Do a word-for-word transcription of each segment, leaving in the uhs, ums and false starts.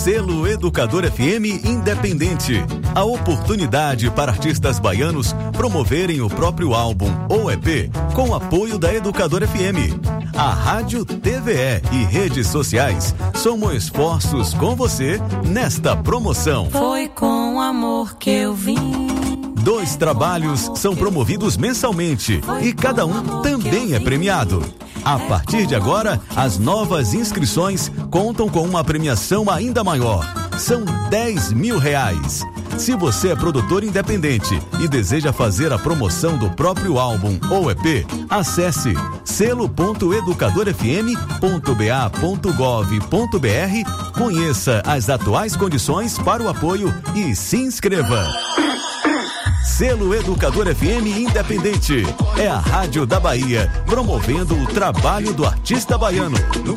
Selo Educador F M Independente. A oportunidade para artistas baianos promoverem o próprio álbum ou E P com apoio da Educador F M. A rádio, T V E e redes sociais somam esforços com você nesta promoção. Foi com amor que eu vim. Dois trabalhos são promovidos mensalmente e cada um também é premiado. A partir de agora, as novas inscrições contam com uma premiação ainda maior. São dez mil reais. Se você é produtor independente e deseja fazer a promoção do próprio álbum ou E P, acesse selo ponto educador f m ponto b a ponto gov ponto b r, conheça as atuais condições para o apoio e se inscreva. Selo Educador F M Independente. É a rádio da Bahia, promovendo o trabalho do artista baiano.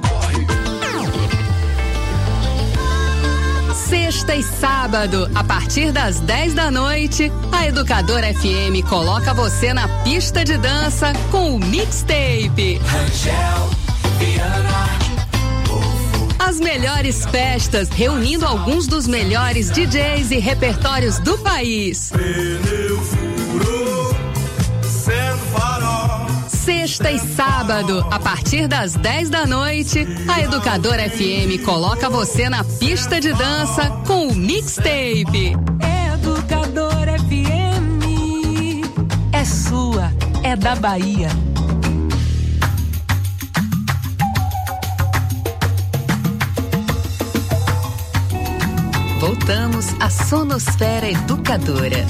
Sexta e sábado, a partir das dez da noite, a Educadora F M coloca você na pista de dança com o Mixtape. Angel, Viana, As melhores festas, reunindo alguns dos melhores D Js e repertórios do país. pneu furou, certo farol. Sexta e sábado, a partir das dez da noite, a Educadora F M coloca você na pista de dança com o Mixtape. Educadora F M é sua, é da Bahia. Voltamos à Sonosfera Educadora.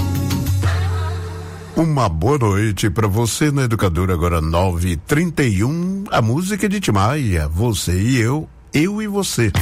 Uma boa noite para você na Educadora, agora nove e trinta e um, a música de Tim Maia, você e eu, eu e você.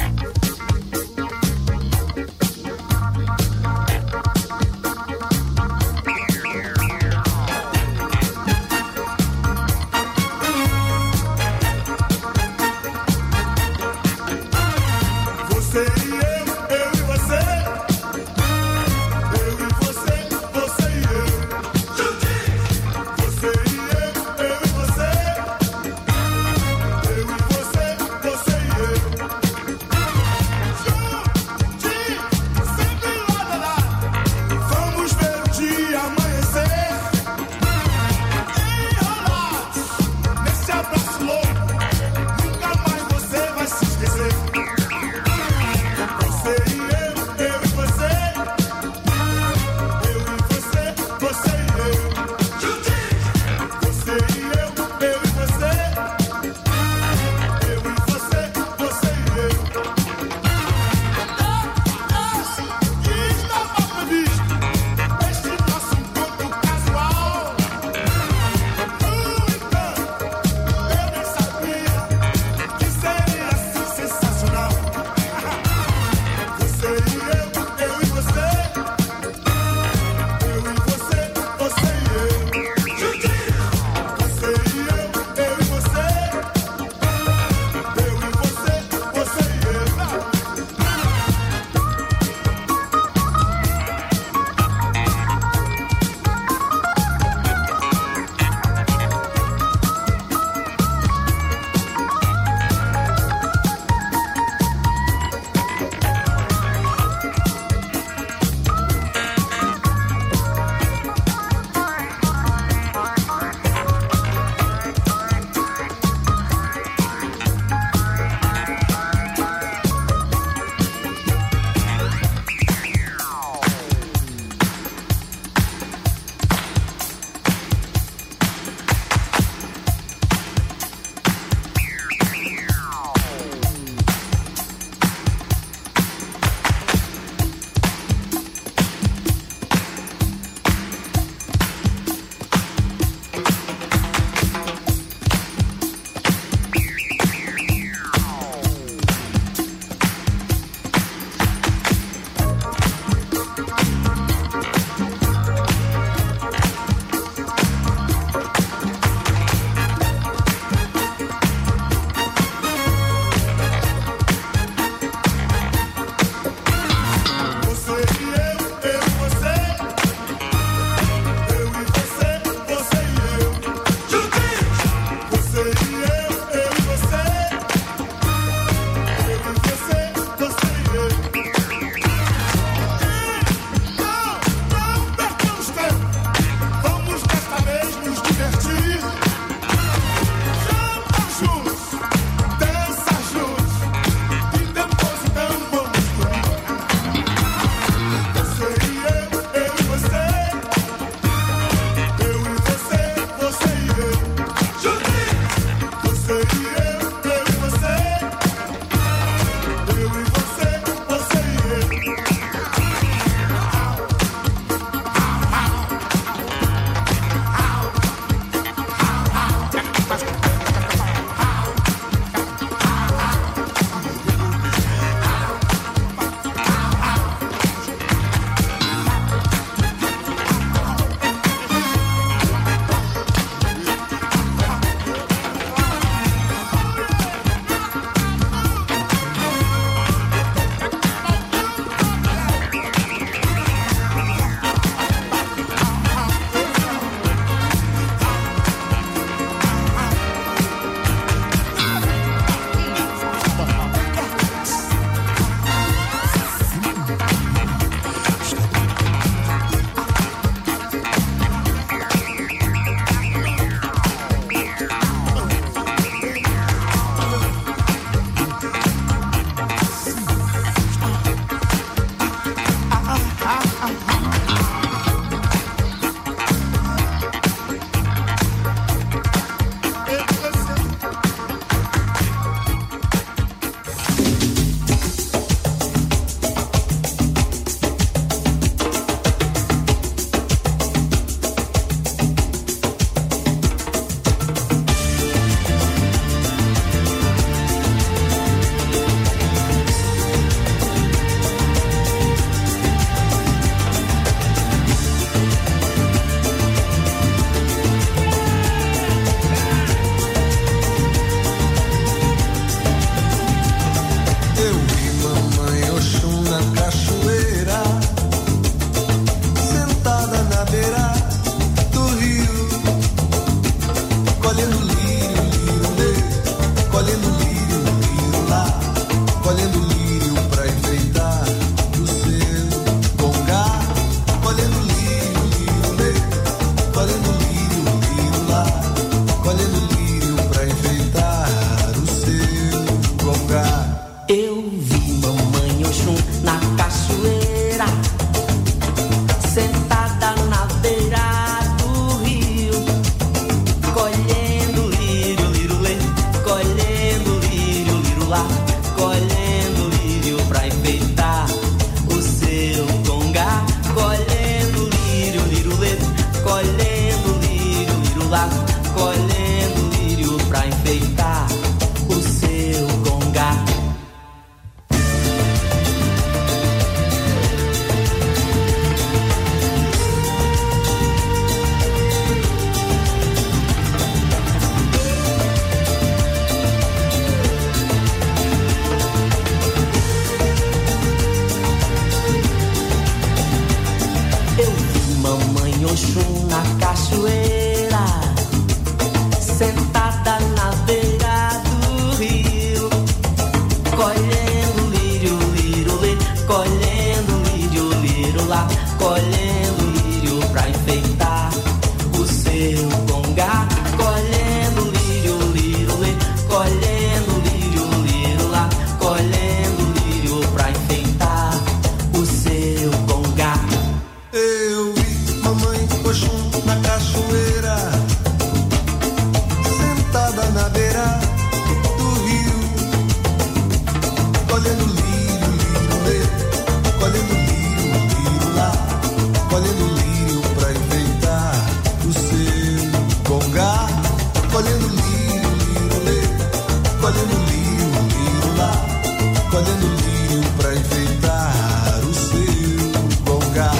Oxum na cachoeira, sentada na beira do rio, colhendo lírio, lírio, lírio, colhendo lírio, lírio lá, colhendo lírio pra enfeitar o seu congá, colhendo lírio, lírio, lírio, colhendo lírio, lírio lá, colhendo lírio pra enfeitar o seu congá. Eu vi mamãe Oxum na cachoeira, sentada na beira do rio, colhendo lírio, lírio, lírio, colhendo lírio, lírio lá, colhendo lírio pra enfeitar o seu congá, colhendo lírio, lírio, lírio, colhendo lírio, lírio lá, colhendo lírio pra enfeitar o seu congá.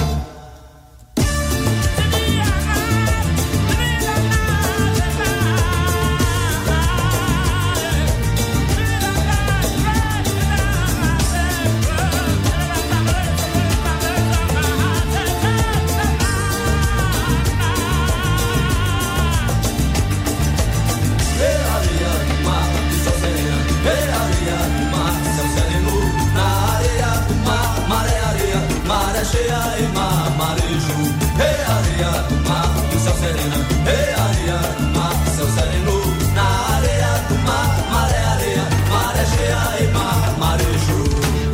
Cheia e mar, marejo, rei areia do mar, do céu sereno, rei areia do mar, céu sereno, na areia do mar, maré areia, maré cheia e mar, marejo.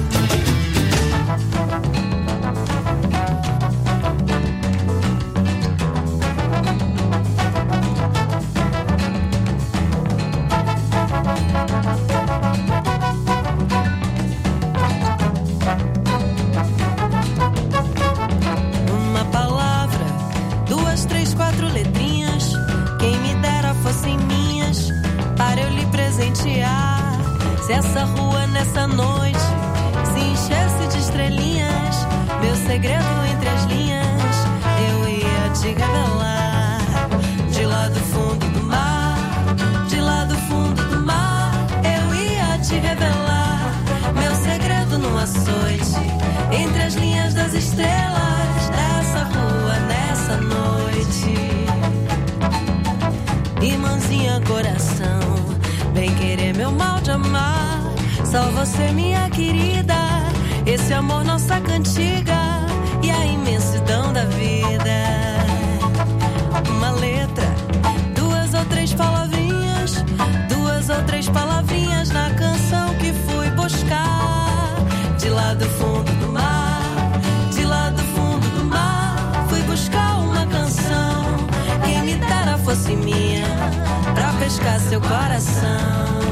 Se essa rua nessa noite se enchesse de estrelinhas, meu segredo entre as linhas eu ia te revelar. De lá do fundo do mar, de lá do fundo do mar, eu ia te revelar meu segredo no açoite, entre as linhas das estrelas dessa rua nessa noite. Irmãzinha coração, bem querer meu mal de amar, só você minha querida, esse amor nossa cantiga e a imensidão da vida. Uma letra, duas ou três palavrinhas, duas ou três palavrinhas na canção que fui buscar. De lá do fundo do mar, de lá do fundo do mar, fui buscar uma canção, quem me dera fosse minha, pra pescar seu coração.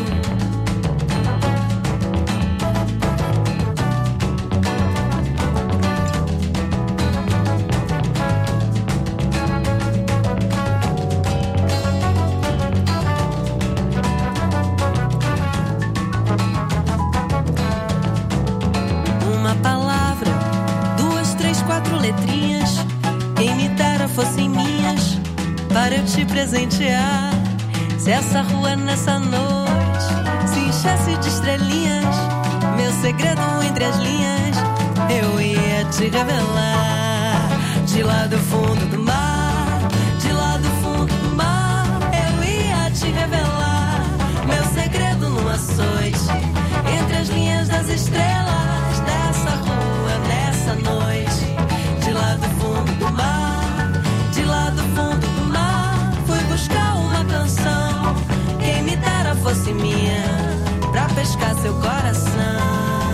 Uma palavra, duas, três, quatro letrinhas, quem me dera fossem minhas, para eu te presentear. Se essa rua nessa noite se enchesse de estrelinhas, meu segredo entre as linhas eu ia te revelar. De lá do fundo do mar, de lá do fundo do mar, eu ia te revelar meu segredo no açoite, entre as linhas das estrelas dessa rua nessa noite. De lá do fundo do mar, de lá do fundo do mar, fui buscar uma canção, quem me dera fosse minha, pra pescar seu coração,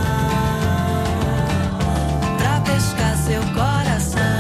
pra pescar seu coração.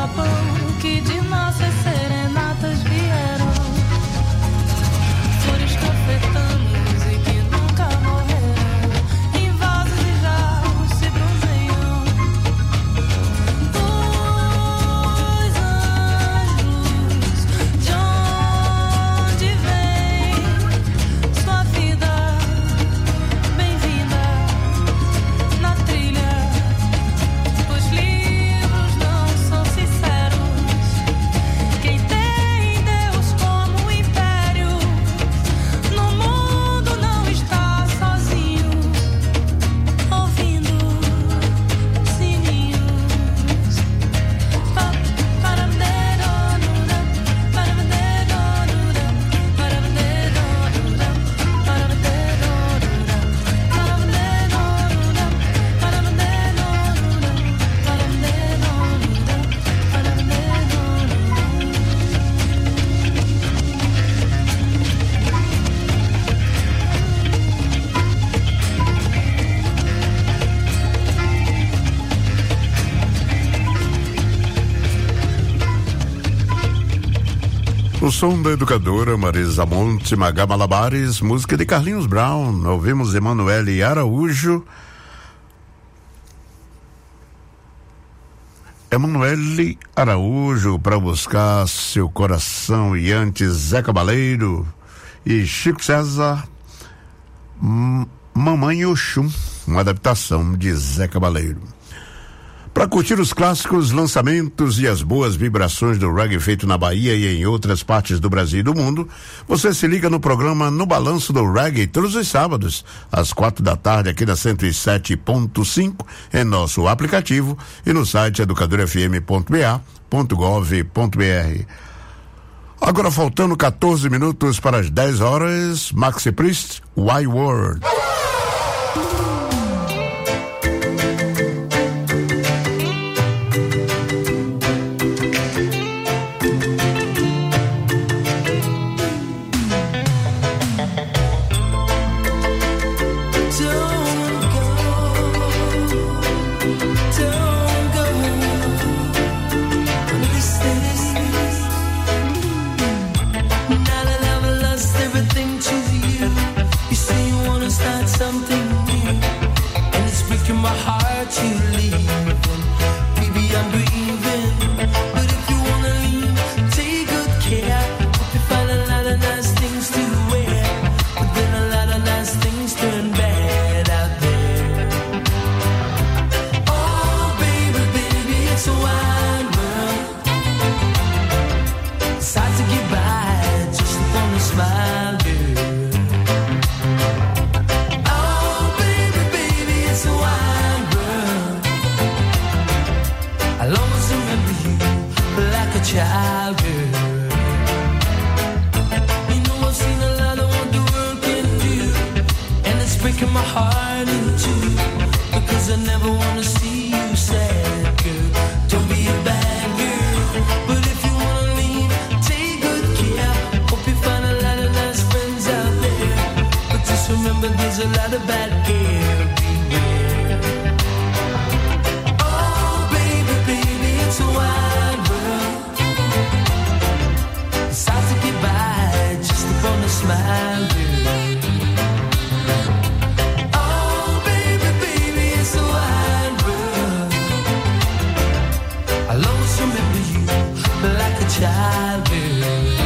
Japão que de nossas serenatas vieram flores cafetanas e que nunca morreram. Em vasos e jarros se bronzeiam dois anjos. De onde vem sua vida? Bem-vinda na trilha. Os livros não são sinceros. Quem tem Deus como império no mundo não está sozinho, ouvindo sininhos. Pa- para para para O som da educadora Marisa Monte, Magá Malabares, música de Carlinhos Brown. Ouvimos Emanuele Araújo. Emanuele Araújo, para buscar seu coração, e antes Zé Cabaleiro e Chico César, M- Mamãe Oxum, uma adaptação de Zé Cabaleiro. Para curtir os clássicos, lançamentos e as boas vibrações do reggae feito na Bahia e em outras partes do Brasil e do mundo, você se liga no programa No Balanço do Reggae todos os sábados, às quatro da tarde, aqui na cento e sete ponto cinco, em nosso aplicativo e no site educador f m ponto b a ponto gov ponto b r. Agora faltando quatorze minutos para as dez horas, Maxi Priest, Why World.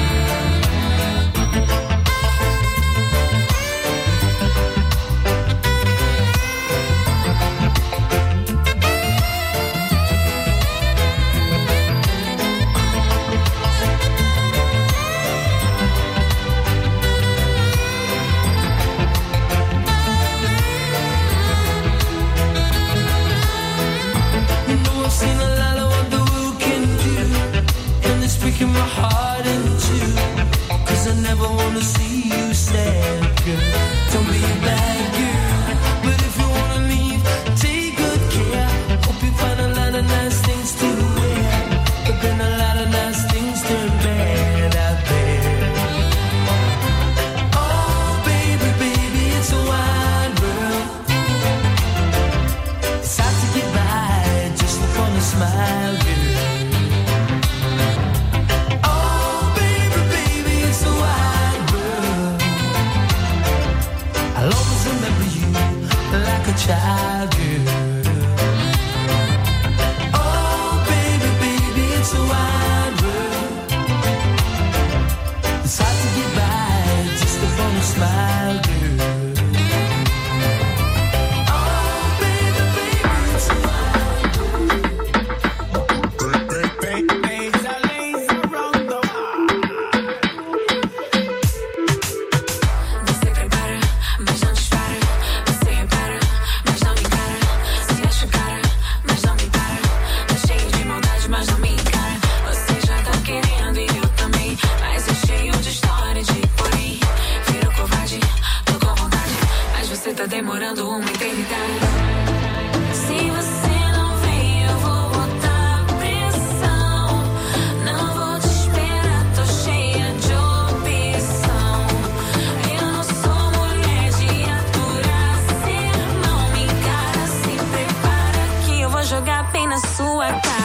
child. a child, girl. Oh, baby, baby, it's a wide world. It's hard to get by just upon a smile, girl. Demorando uma eternidade. Se você não vem, eu vou botar pressão. Não vou te esperar, tô cheia de opção. Eu não sou mulher de aturar sermão. Me encara, se prepara que eu vou jogar bem na sua cara.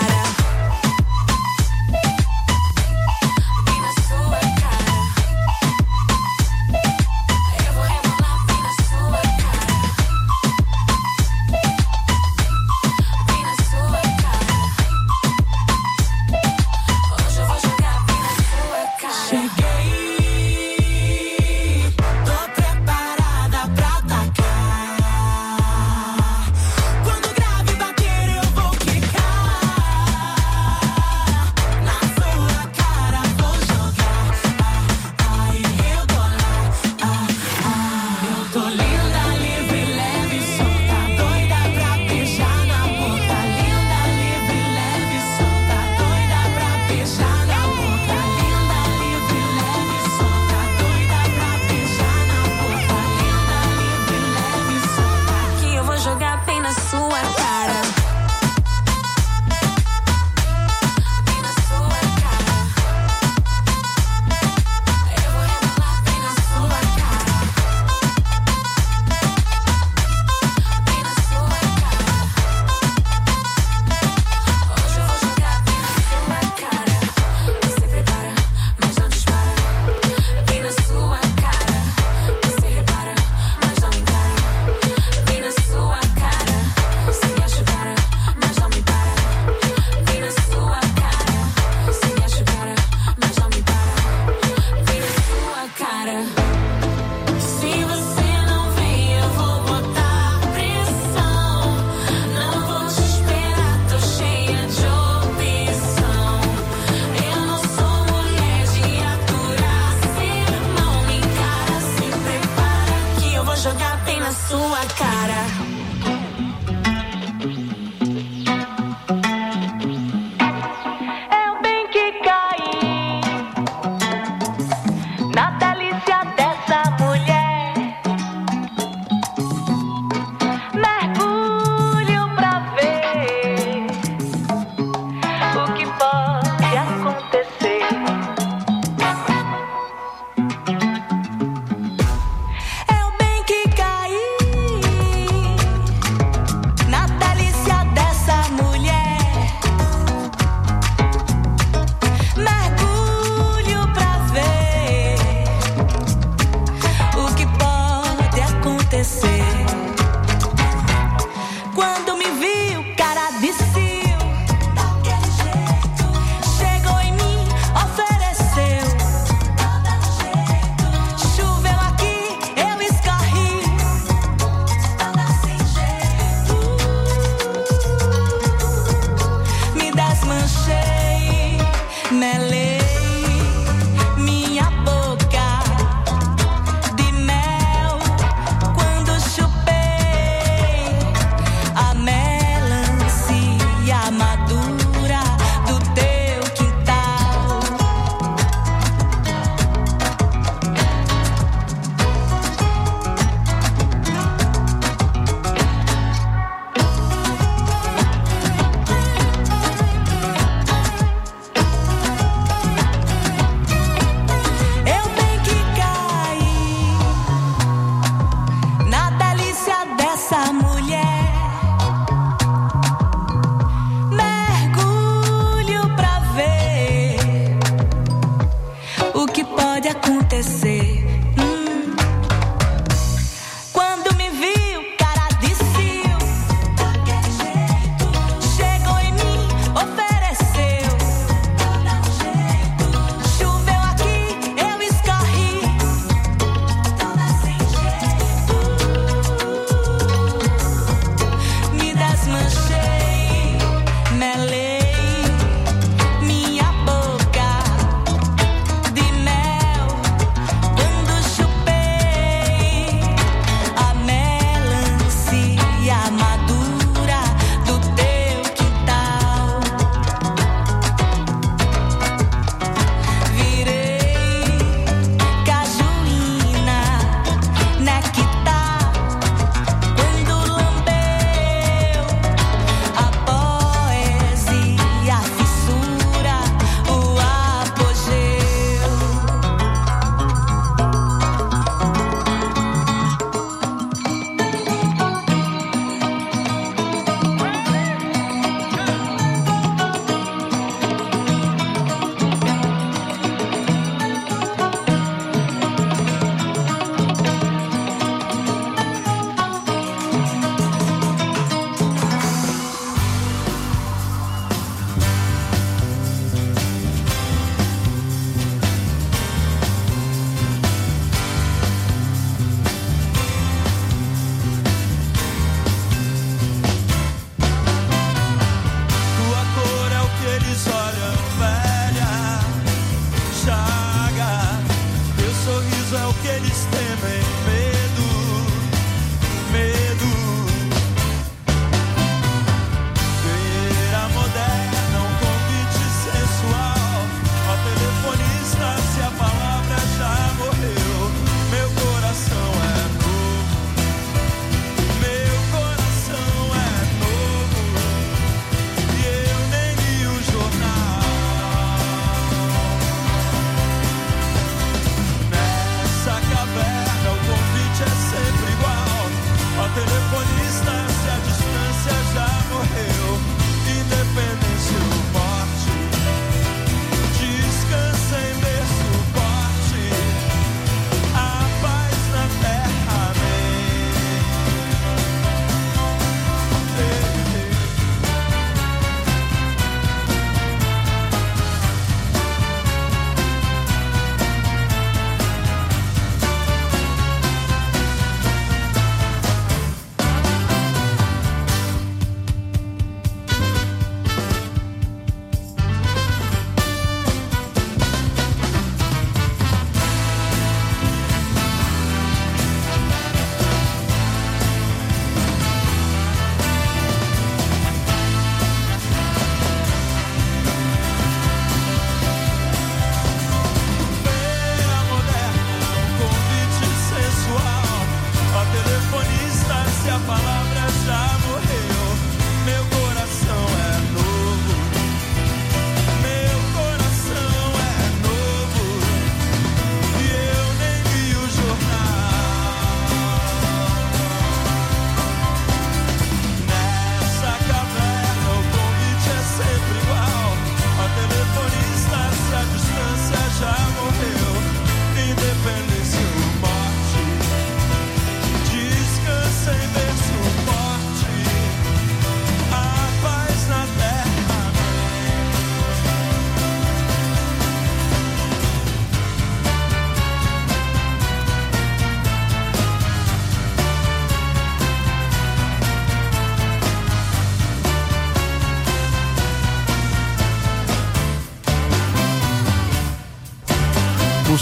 Eu bem que caí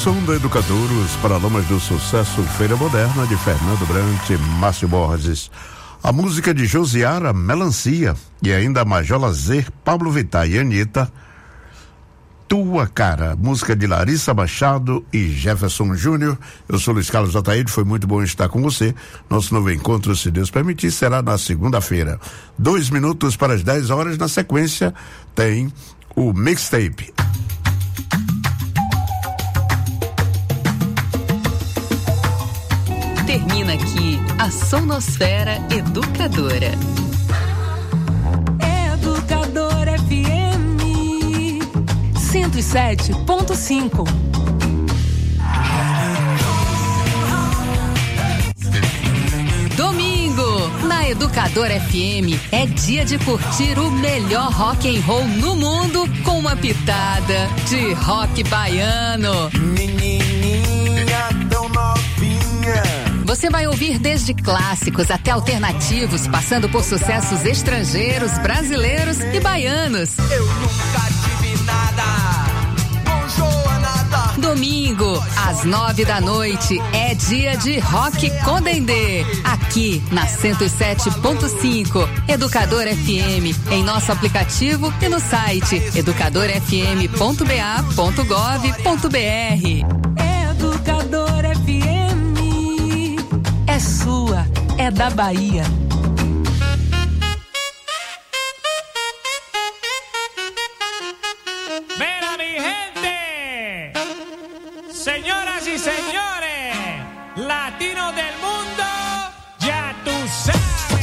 som da Educadores para Lomas do Sucesso, Feira Moderna de Fernando Brant e Márcio Borges. A música de Josiara, Melancia, e ainda a Majola Z, Pablo Vittar e Anitta, Tua Cara, música de Larissa Machado e Jefferson Júnior. Eu sou Luiz Carlos Ataíde, foi muito bom estar com você. Nosso novo encontro, se Deus permitir, será na segunda-feira. Dois minutos para as dez horas, na sequência tem o Mixtape. Termina aqui a Sonosfera Educadora. Educadora F M cento e sete ponto cinco. Domingo, na Educadora F M, é dia de curtir o melhor rock and roll no mundo com uma pitada de rock baiano. Menininha tão novinha. Você vai ouvir desde clássicos até alternativos, passando por sucessos estrangeiros, brasileiros e baianos. Eu nunca tive nada com Joanada. Domingo, às nove da noite, é dia de Rock com Dendê, aqui na cento e sete ponto cinco, Educadora F M, em nosso aplicativo e no site educador f m ponto b a ponto gov ponto b r. Educadora F M é sua, é da Bahia. Mira mi gente, señoras y señores, latinos del mundo, ya tú sabes.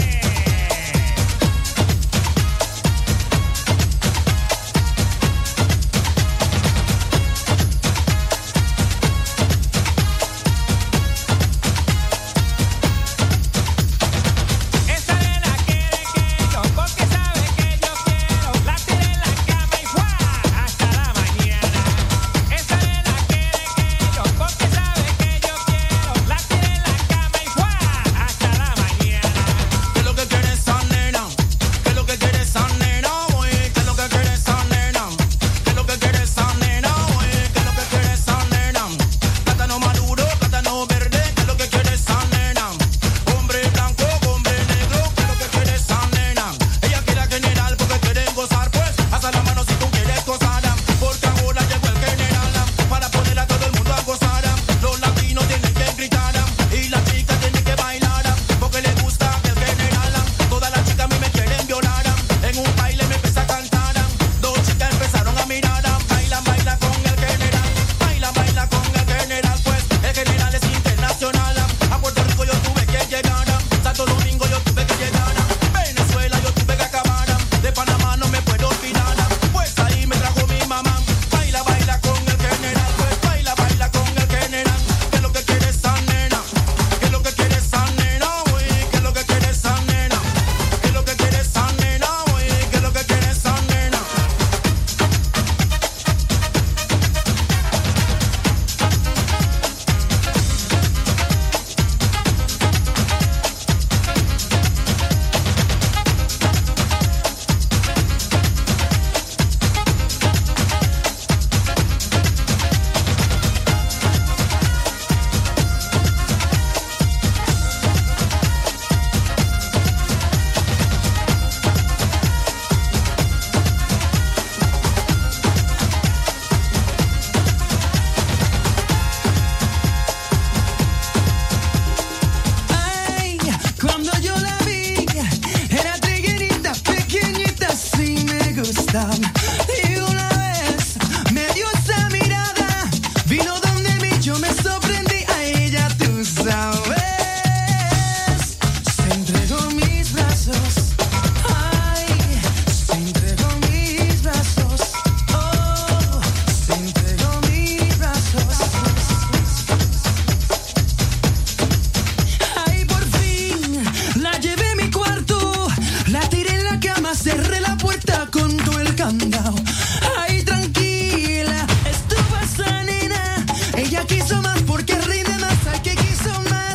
Cerré la puerta con todo el candado. Ay, tranquila, estuvo esa nena. Ella quiso más porque rinde más. Ay, que quiso más.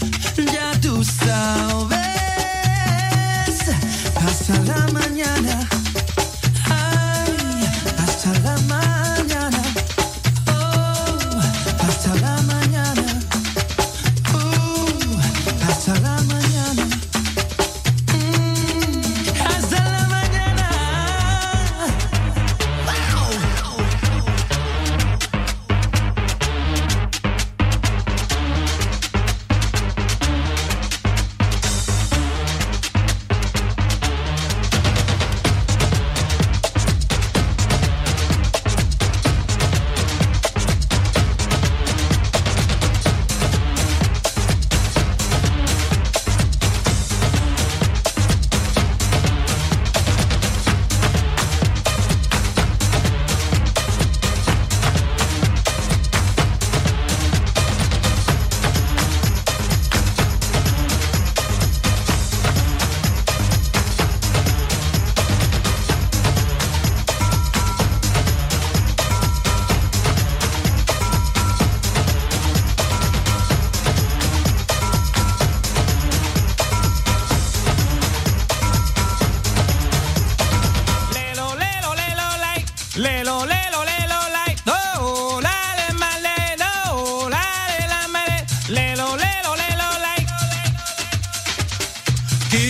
Ya tú sabes. Hasta la mañana. Ay, hasta la mañana. Oh,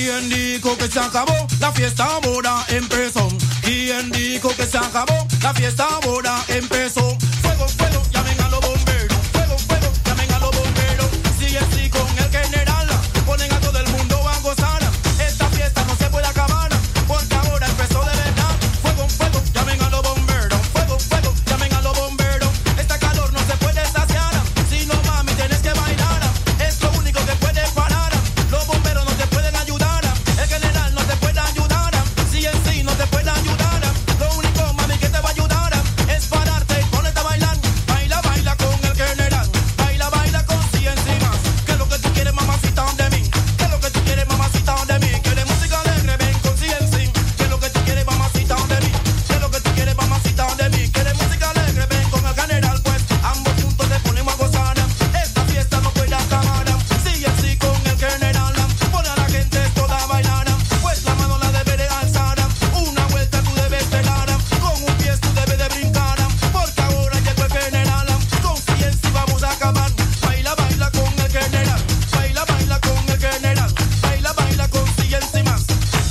¿Quién dijo que se acabó? La fiesta ahora empezó. ¿Quién dijo que se acabó? La fiesta ahora empezó. Fuego, fuego, llamen a los bomberos. Fuego, fuego, llamen a los bomberos. Si así con el general ponen a todo el mundo a gozar. Esta fiesta no se puede acabar porque ahora empezó de verdad. Fuego, fuego, llamen a los bomberos. Fuego, fuego, llamen a los bomberos. Esta calor no se puede saciar. Si no, mami, tienes que bailar. Es lo único que puede parar. Los bomberos no te pueden ayudar. El general no te puede ayudar. Si en sí no te puede ayudar. Lo único, mami, que te va a ayudar es pararte y ponerte a bailar. Baila, baila con el general. Baila, baila con sí encima. ¿Qué es lo que tú quieres, mamacita, de mí? ¿Qué es lo que tú quieres, mamacita, de mí? ¿Quieres música alegre? Ven con sí en sí. ¿Qué es lo que tú quieres, mamacita, de mí? ¿Qué es lo que tú quieres, mamacita, de mí? ¿Quieres música alegre? Ven con el general, pues ambos juntos te ponemos a gozar. Esta fiesta no puede acabar. Sí en sí con el general. Pone a la gente toda a bailar. Pues la mano la debe de alzar. Una vuelta tú debes de dar. Con un pie tú debes de brincar. Porque ahora llegó el general. Con sí en sí vamos a acabar. Baila, baila con el general. Baila, baila con el general. Baila, baila con sí en sí más.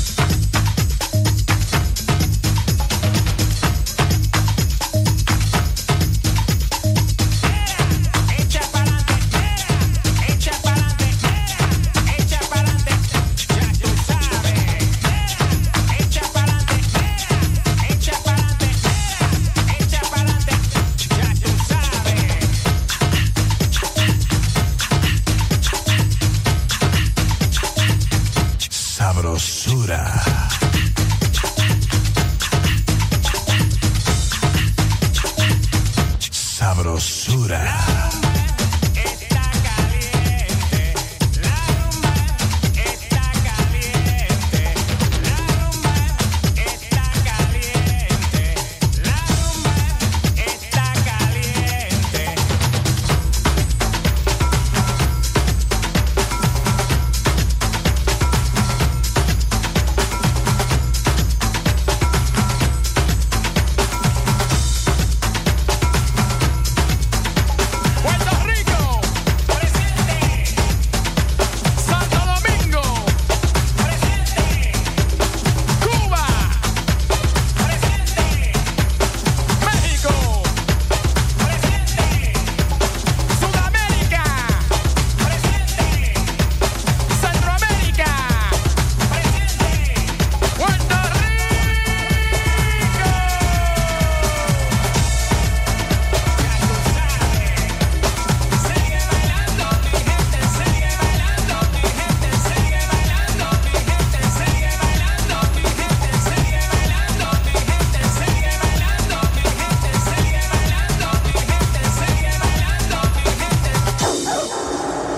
Echa pa'lante, echa pa'lante, echa pa'lante, ya tú sabes. Echa pa'lante, echa pa'lante, echa pa'lante, ya tú sabes. Sabrosura. Sabrosura. Está caliente, la rumba está caliente, la rumba está caliente, la rumba está caliente. Puerto Rico, presente. Santo Domingo, presente. Cuba, presente. México, presente. Sudamérica, presente. Centroamérica, presente. Puerto Rico. Sigue bailando, mi gente, sigue bailando, mi gente, sigue bailando, mi gente, sigue bailando, mi gente, sigue bailando, mi gente, sigue bailando, mi gente, sigue bailando, mi gente, sigue bailando, mi gente.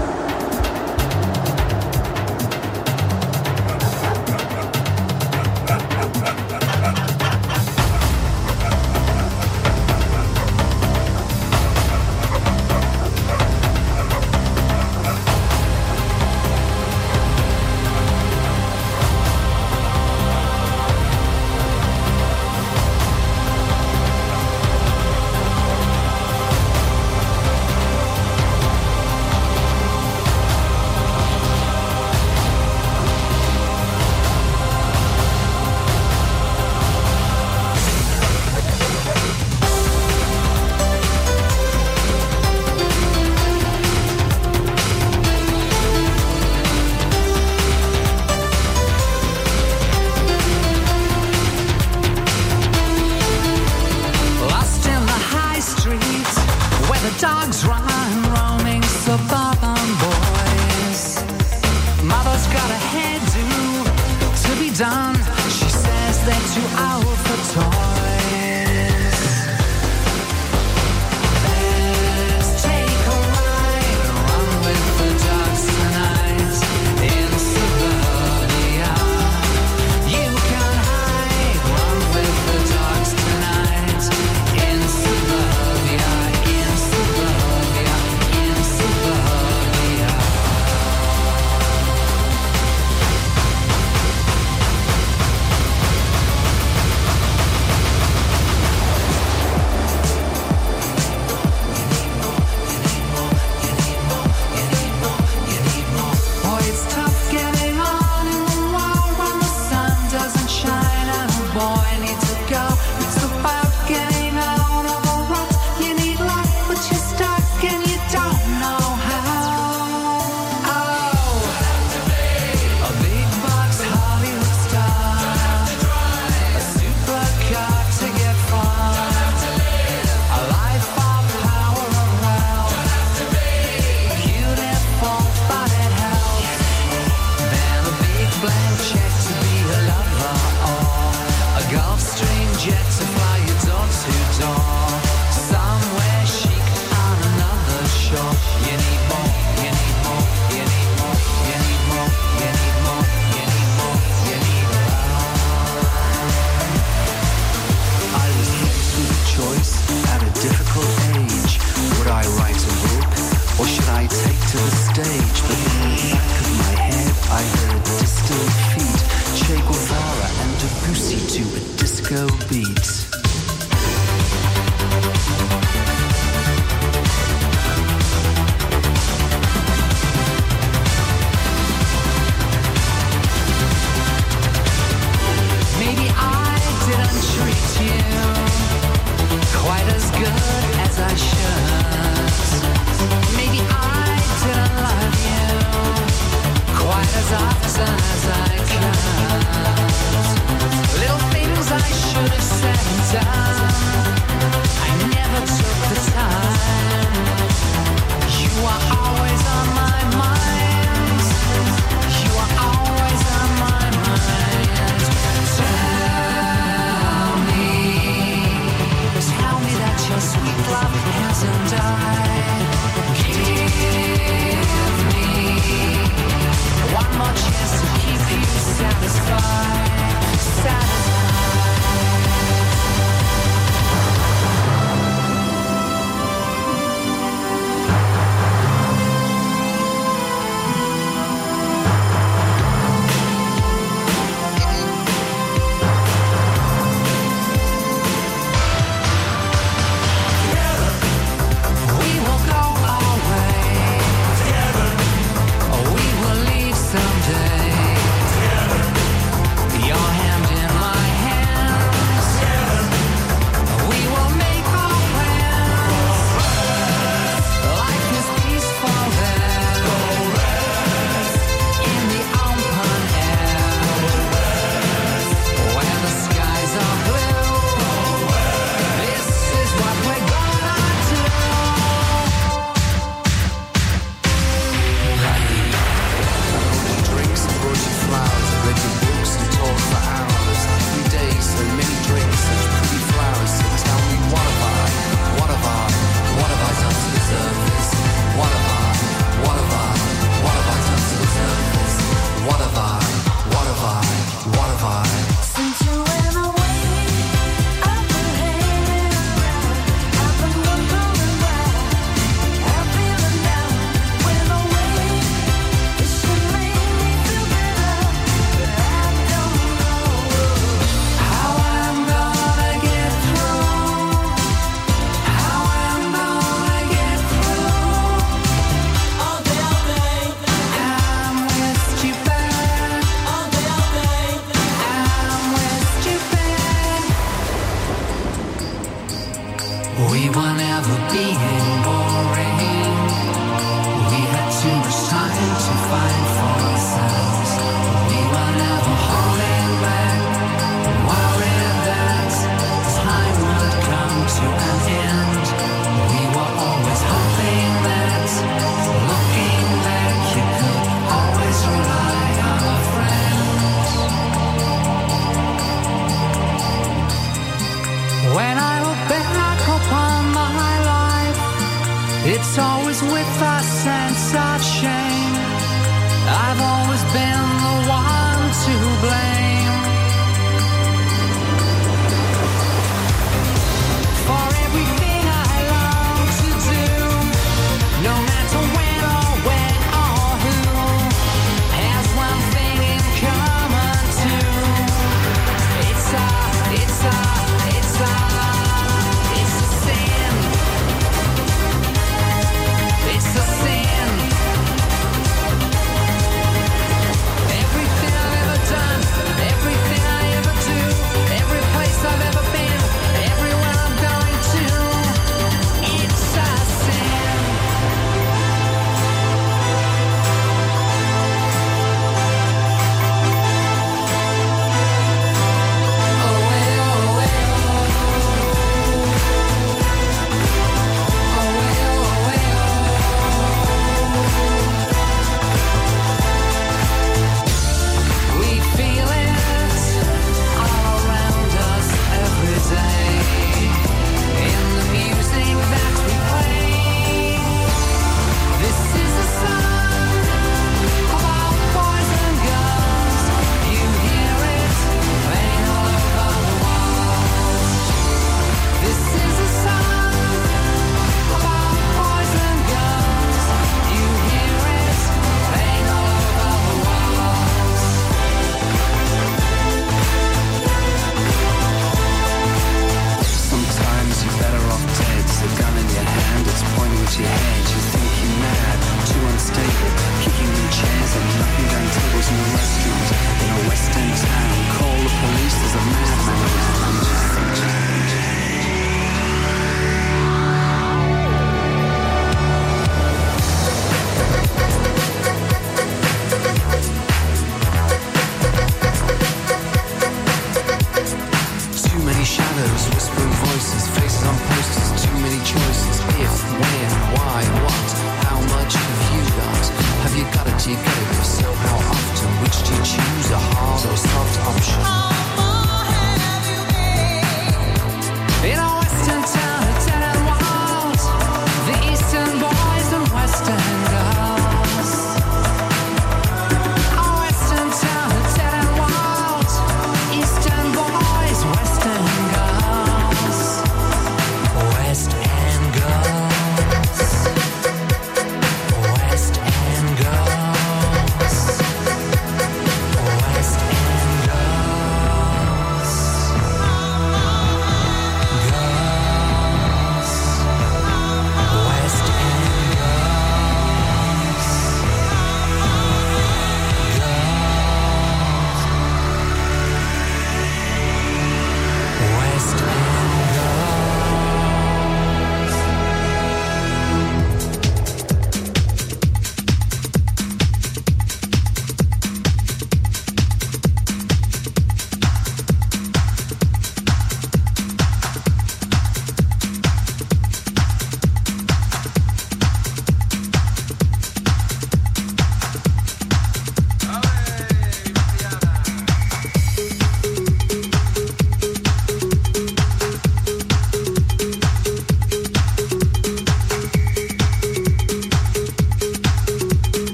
Lost in the high street where the dogs run, roaming suburban boys. Mother's got a hairdo to be done. She says they're too old for toys. Let's take a ride, run with the dogs tonight in suburbia. You can hide, run with the dogs tonight in suburbia, in suburbia, in suburbia. stage, but in the back of my head I heard distilled feet, Che Guevara and Debussy to a disco beat. Maybe I didn't treat you quite as good as I should. Maybe I didn't love you quite as often as I could. Little things I should have said and done, I never took the time. You are always on my mind. You are always on my mind. Tell me, tell me that your sweet love hasn't died. Give me one more chance to keep you satisfied, satisfied. We will go our way. We will leave someday. Your hand in my hands. We will make our plans. Life is peaceful there. In the open air. Where the skies are blue. This is what we're gonna do. Drinks and brought you flowers, I read your books and talked for hours. Every day, so many drinks, such pretty flowers. So tell me, what have I, what have I, what have I done to deserve this? What have I, what have I, what have I done to deserve this? What have I, what have I, what have I? Since you went away, I've been hanging around. I've been wondering why I'm feeling down. Went away, it should make me feel better, but I don't know How I'm gonna get through. How I'm gonna get through. all day, all day, I'm with stupid. all day, all day. I'm with stupid. We were never being boring. We had too much time to find for ourselves. We were never holding back, worried that time would come to an end. We were always hoping that, looking back, you could always rely on a friend. When I look back upon my life, in a restaurant in a West End town. Call the police, there's a madman around. Too many shadows, whispering voices, faces on posters, too many choices. If, when, why, what, how much have you got? Have you got it, do you get it? If so, how often? Which do you choose, a hard or soft option?